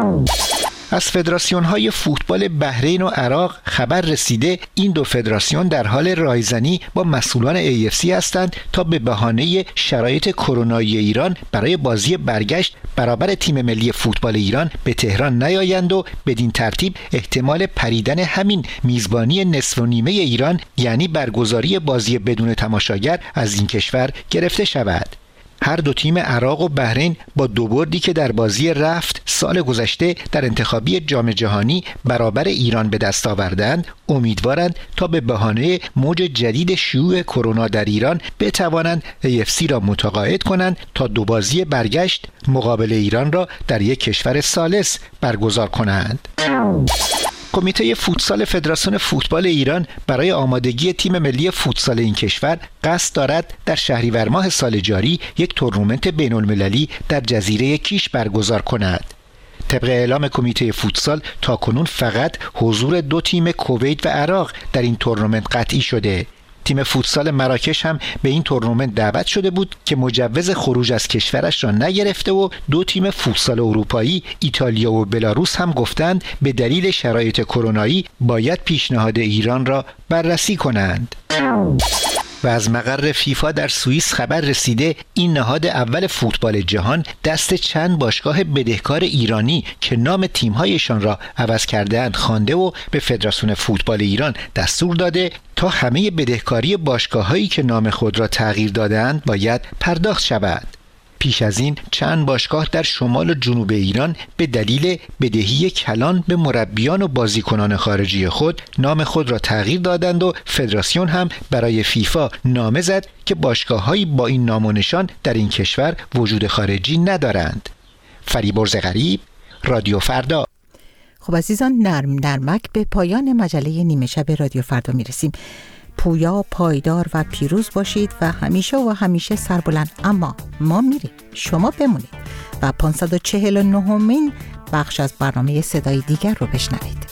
از فدراسیون‌های فوتبال بحرین و عراق خبر رسیده این دو فدراسیون در حال رایزنی با مسئولان AFC هستند تا به بهانه شرایط کرونایی ایران برای بازی برگشت برابر تیم ملی فوتبال ایران به تهران نیایند و بدین ترتیب احتمال پریدن همین میزبانی نصف و نیمه ایران، یعنی برگزاری بازی بدون تماشاگر، از این کشور گرفته شود. هر دو تیم عراق و بحرین با 2 بردی که در بازی رفت سال گذشته در انتخابی جام جهانی برابر ایران به دست آوردند، امیدوارند تا به بهانه موج جدید شیوع کرونا در ایران بتوانند AFC را متقاعد کنند تا 2 بازی برگشت مقابل ایران را در یک کشور ثالث برگزار کنند. کمیته فوتسال فدراسیون فوتبال ایران برای آمادگی تیم ملی فوتسال این کشور قصد دارد در شهریور ماه سال جاری یک تورنمنت بین‌المللی در جزیره کیش برگزار کند. طبق اعلام کمیته فوتسال تاکنون فقط حضور 2 تیم کویت و عراق در این تورنمنت قطعی شده. تیم فوتسال مراکش هم به این تورنمنت دعوت شده بود که مجوز خروج از کشورش را نگرفته و 2 تیم فوتسال اروپایی ایتالیا و بلاروس هم گفتند به دلیل شرایط کرونایی باید پیشنهاد ایران را بررسی کنند. و از مقر فیفا در سوئیس خبر رسیده این نهاد اول فوتبال جهان دست چند باشگاه بدهکار ایرانی که نام تیم‌هایشان را عوض کرده‌اند خوانده و به فدراسیون فوتبال ایران دستور داده تا همه بدهکاری باشگاه‌هایی که نام خود را تغییر داده‌اند باید پرداخت شود. پیش از این چند باشگاه در شمال و جنوب ایران به دلیل بدهی کلان به مربیان و بازیکنان خارجی خود نام خود را تغییر دادند و فدراسیون هم برای فیفا نامه زد که باشگاه‌هایی با این نام و نشان در این کشور وجود خارجی ندارند. فریبرز غریب، رادیو فردا.
خب عزیزان، نرمک به پایان مجله نیمه شب رادیو فردا میرسیم. پویا، پایدار و پیروز باشید و همیشه سربلند. اما ما میریم، شما بمونید و 549مین بخش از برنامه صدای دیگر رو بشنوید.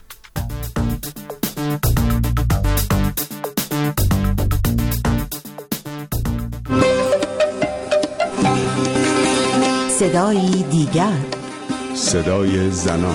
صدای دیگر،
صدای زنان.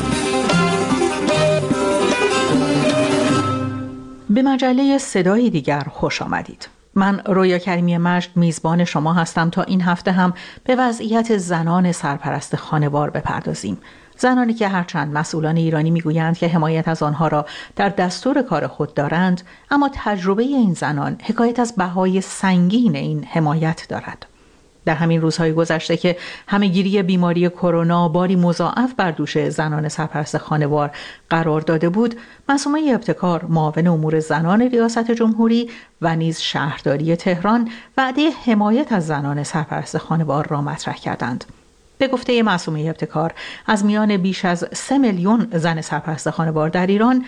به مجله صدای دیگر خوش آمدید. من رویا کریمی مجد میزبان شما هستم تا این هفته هم به وضعیت زنان سرپرست خانوار بپردازیم. زنانی که هرچند مسئولان ایرانی میگویند که حمایت از آنها را در دستور کار خود دارند، اما تجربه این زنان حکایت از بهای سنگین این حمایت دارد. در همین روزهای گذشته که همه‌گیری بیماری کرونا باری مضاعف بر دوش زنان سرپرست خانوار قرار داده بود، معصومه ابتکار، معاون امور زنان ریاست جمهوری و نیز شهرداری تهران وعده حمایت از زنان سرپرست خانوار را مطرح کردند. به گفته معصومه ابتکار، از میان بیش از 3 میلیون زن سرپرست خانوار در ایران،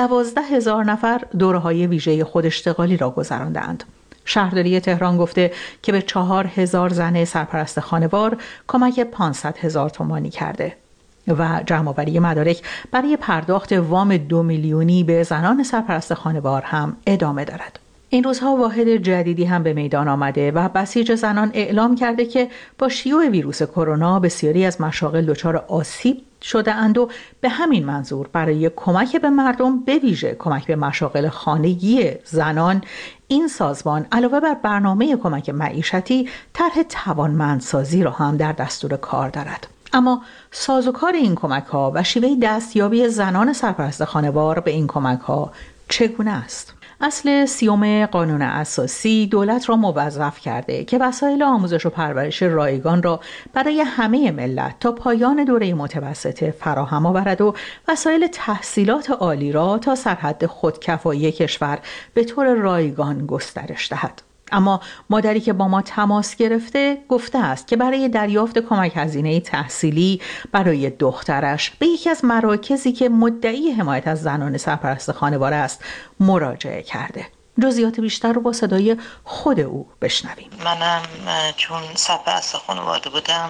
12,000 نفر دوره‌های ویژه خوداشتغالی را گذراندند. شهرداری تهران گفته که به 4,000 زن سرپرست خانوار کمک 500,000 تومانی کرده و جمع‌آوری مدارک برای پرداخت وام 2 میلیونی به زنان سرپرست خانوار هم ادامه دارد. این روزها واحد جدیدی هم به میدان آمده و بسیج زنان اعلام کرده که با شیوع ویروس کرونا بسیاری از مشاغل دچار آسیب شده اند و به همین منظور برای کمک به مردم، به ویژه کمک به مشاغل خانگی زنان، این سازمان علاوه بر برنامه کمک معیشتی طرح توانمندسازی را هم در دستور کار دارد. اما سازوکار این کمک‌ها و شیوه دستیابی زنان سرپرست خانوار به این کمک‌ها چگونه است؟ اصل 30 قانون اساسی دولت را موظف کرده که وسایل آموزش و پرورش رایگان را برای همه ملت تا پایان دوره متوسطه فراهم آورد و وسایل تحصیلات عالی را تا سرحد خودکفایی کشور به طور رایگان گسترش دهد. اما مادری که با ما تماس گرفته گفته است که برای دریافت کمک هزینه تحصیلی برای دخترش به یکی از مراکزی که مدعی حمایت از زنان سرپرست خانوار است مراجعه کرده. جزئیات بیشتر رو با صدای خود او بشنویم.
منم چون سرپرست خانواده بودم،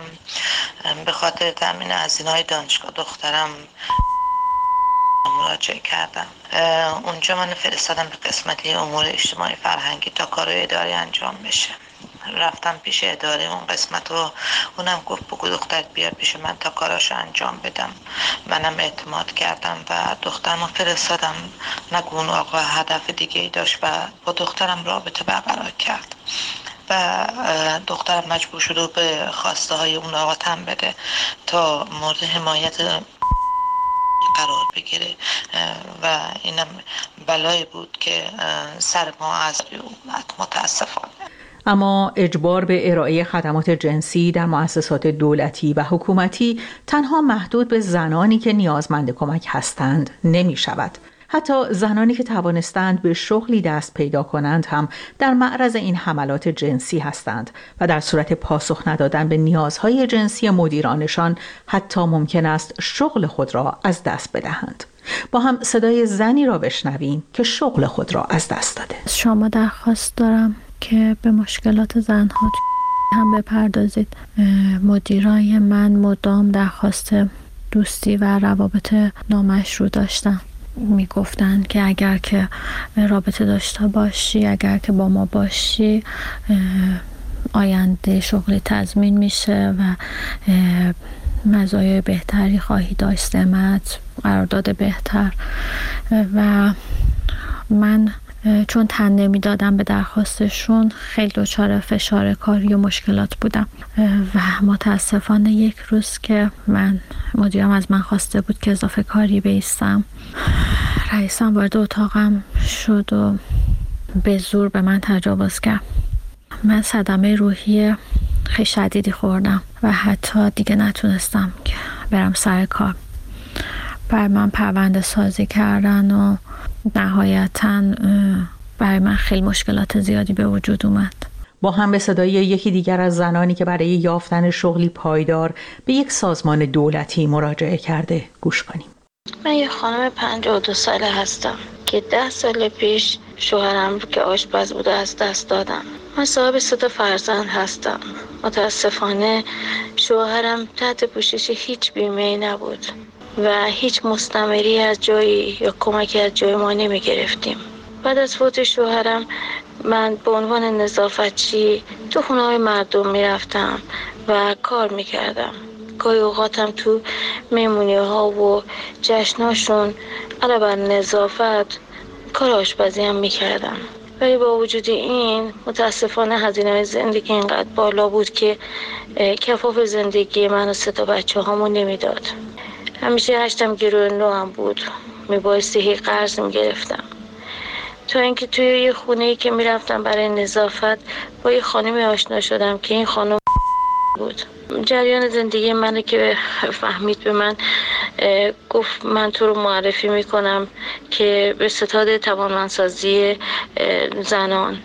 به خاطر تامین هزینه‌های دانشگاه دخترم مراجعه کردم. اونجا من فرستادم به قسمت امور اجتماعی فرهنگی تا کار اداری انجام بشه. رفتم پیش اداره اون قسمت و اونم گفت بگو دخترت بیار پیش من تا کاراشو انجام بدم. منم اعتماد کردم و دخترمو فرستادم. نگو اون آقا هدف دیگه ای داشت و با دخترم رابطه برقرار کرد و دخترم مجبور شد و به خواسته های اون آقا تن بده تا مورد حمایت قرار بگیره و اینم بلایی بود که سر ما از اومد متاسفانه.
اما اجبار به ارائه خدمات جنسی در مؤسسات دولتی و حکومتی تنها محدود به زنانی که نیازمند کمک هستند نمی شود. حتی زنانی که توانستند به شغلی دست پیدا کنند هم در معرض این حملات جنسی هستند و در صورت پاسخ ندادن به نیازهای جنسی مدیرانشان حتی ممکن است شغل خود را از دست بدهند. با هم صدای زنی را بشنویم که شغل خود را از دست داده.
شما درخواست دارم که به مشکلات زنها هم بپردازید. مدیرای من مدام درخواست دوستی و روابط نامشروع داشتن. میگفتن که اگر که رابطه داشته باشی، اگر که با ما باشی، آینده شغلی تضمین میشه و مزایای بهتری خواهی داشت، سمت، قرارداد بهتر. و من چون تن نمیدادم به درخواستشون خیلی دچار فشار کاری و مشکلات بودم و متاسفانه یک روز که مدیرم از من خواسته بود که اضافه کاری بایستم، رئیسم وارد اتاقم شد و به زور به من تجاوز کرد. من صدمه روحی خیلی شدیدی خوردم و حتی دیگه نتونستم که برم سر کار. برای من پرونده سازی کردن و نهایتاً برای من خیلی مشکلات زیادی به وجود اومد.
با هم به صدای یکی دیگر از زنانی که برای یافتن شغلی پایدار به یک سازمان دولتی مراجعه کرده گوش کنیم.
من یه خانم 52 ساله هستم که 10 سال پیش شوهرم رو که آشپز بوده از دست دادم. من صاحب 3 فرزند هستم. متاسفانه شوهرم تحت پوشش هیچ بیمه‌ای نبود و هیچ مستمری از جایی یا کمکی از جای ما نمی گرفتیم. بعد از فوت شوهرم من به عنوان نظافتچی تو خونه‌های مردم می رفتم و کار می کردم. گاهی اوقاتم تو مهمونی ها و جشناشون علاوه بر نظافت کار آشپزی هم می کردم. ولی با وجود این متاسفانه هزینه زندگی اینقدر بالا بود که کفاف زندگی من و 3 بچه هامون نمی داد. همیشه هشتم گرونلو هم بود، میبایستی هی قرض میگرفتم. تا اینکه توی یه خونه‌ای که میرفتم برای نظافت با یه خانمی آشنا شدم که این خانم بود. جریان زندگی منو که فهمید به من گفت من تو رو معرفی میکنم که به ستاد توانمندسازی زنان.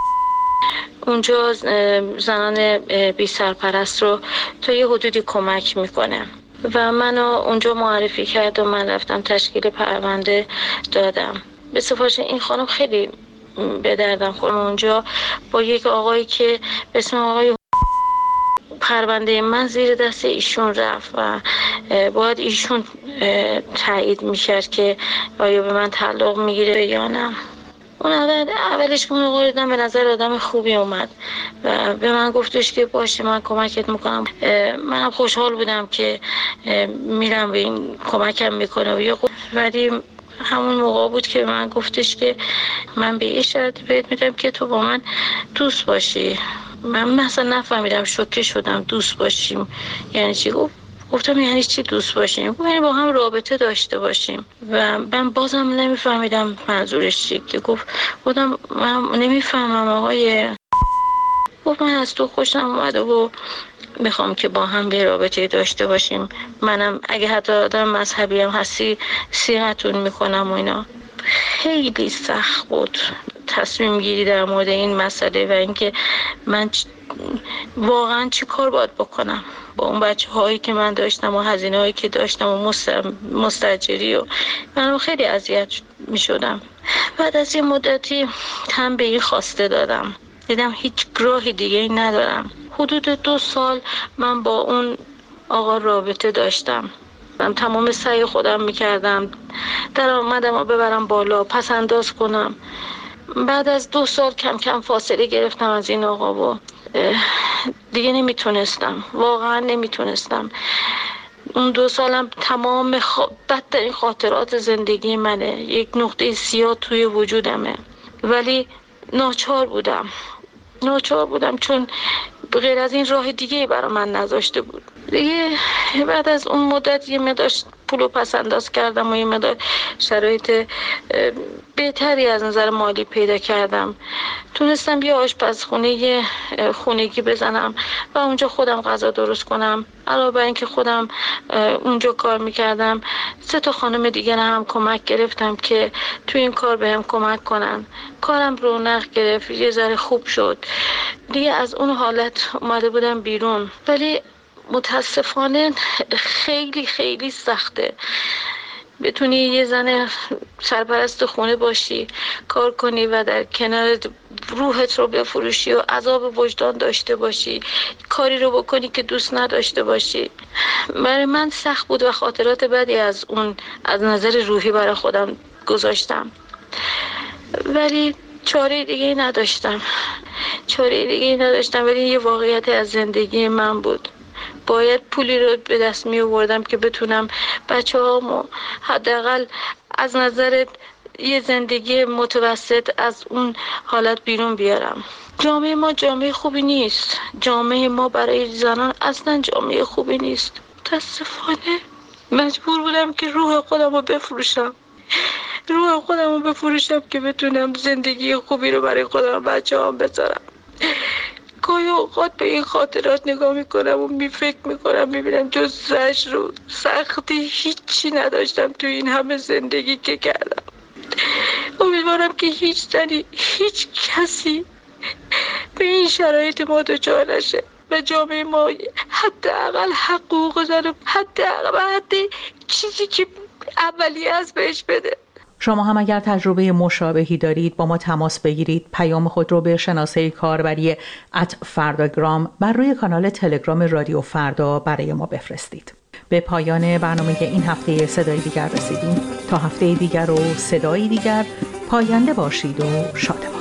اونجا زنان بی سرپرست رو تا یه حدودی کمک میکنه و منو اونجا معرفی کرد و من رفتم تشکیل پرونده دادم. به سفارش این خانم خیلی به دردم خورد. اونجا با یک آقایی که به اسم آقای پرونده من زیر دست ایشون رفت و باید ایشون تایید میکرد که آیا به من تعلق میگیره یا نه. اون اولش که اون آقایدم به نظر آدم خوبی اومد و به من گفتش که باشه من کمکت میکنم. منم خوشحال بودم که میرم به این کمکم میکنه ولی همون موقع بود که به من گفتش که من به یه شرط بهت میدم که تو با من دوست باشی. من مثلا نفهمیدم، شوکه شدم. دوست باشیم یعنی چی؟ گفتم یعنی چی دوست باشیم؟ یعنی با هم رابطه داشته باشیم و من بازم نمیفهمیدم منظورش چی. که گفتم من نمیفهمم آقای. گفت من از تو خوشم اومده و میخوام که با هم به رابطه داشته باشیم. منم اگه حتی آدم مذهبی هم هستی صیغتون میکنم و اینا. خیلی سخت بود تصمیم گیری در مورد این مسئله و اینکه من واقعا چی کار باید بکنم با اون بچه هایی که من داشتم و هزینه هایی که داشتم و مستاجری و من خیلی اذیت می شدم. بعد از یه مدتی تن به این خواسته دادم، دیدم هیچ راهی دیگه ای ندارم. حدود 2 سال من با اون آقا رابطه داشتم. من تمام سعی خودم میکردم درآمدم رو ببرم بالا، پس انداز کنم. بعد از 2 سال کم کم فاصله گرفتم از این آقا و دیگه نمیتونستم، واقعا نمیتونستم. اون 2 سالم تمام بدترین خاطرات زندگی منه. یک نقطه سیاه توی وجودمه ولی ناچار بودم چون غیر از این راه دیگه برای من نذاشته بود. دیگه بعد از اون مدت یه مقدار پولو پس انداز کردم و یه مقدار شرایط بهتری از نظر مالی پیدا کردم. تونستم یه آشپزخونه خونگی بزنم و اونجا خودم غذا درست کنم. علاوه بر اینکه خودم اونجا کار میکردم 3 خانم دیگر هم کمک گرفتم که تو این کار بهم کمک کنن. کارم رونق گرفت، یه ذره خوب شد. دیگه از اون حالت اومده بودم بیرون ولی متاسفانه خیلی خیلی سخته. بتونی یه زن سرپرست خونه باشی، کار کنی و در کنار روحت رو بفروشی و عذاب وجدان داشته باشی، کاری رو بکنی که دوست نداشته باشی. برای من سخت بود و خاطرات بدی از نظر روحی برای خودم گذاشتم، ولی چاره دیگه نداشتم. ولی یه واقعیت از زندگی من بود. باید پولی رو به دست می آوردم که بتونم بچه‌هامو حداقل از نظر یه زندگی متوسط از اون حالت بیرون بیارم. جامعه ما جامعه خوبی نیست. جامعه ما برای زنان اصلا جامعه خوبی نیست. متاسفانه مجبور بودم که روح خودم رو بفروشم که بتونم زندگی خوبی رو برای خودم و بچه‌هام بذارم. گاهی اوقات به این خاطرات نگاه میکنم و فکر میکنم میبینم جز زجر رو سختی هیچی نداشتم تو این همه زندگی که کردم. امیدوارم که هیچ زنی، هیچ کسی به این شرایط ما دچار نشه و جامعه ما حداقل حقوق زن، حد چیزی که اولیه از بهش بده.
شما هم اگر تجربه مشابهی دارید با ما تماس بگیرید. پیام خود رو به شناسه کاربری @فرداگرام بر روی کانال تلگرام رادیو فردا برای ما بفرستید. به پایان برنامه این هفته صدای دیگر رسیدیم. تا هفته دیگر و صدای دیگر، پاینده باشید و شاد باشید.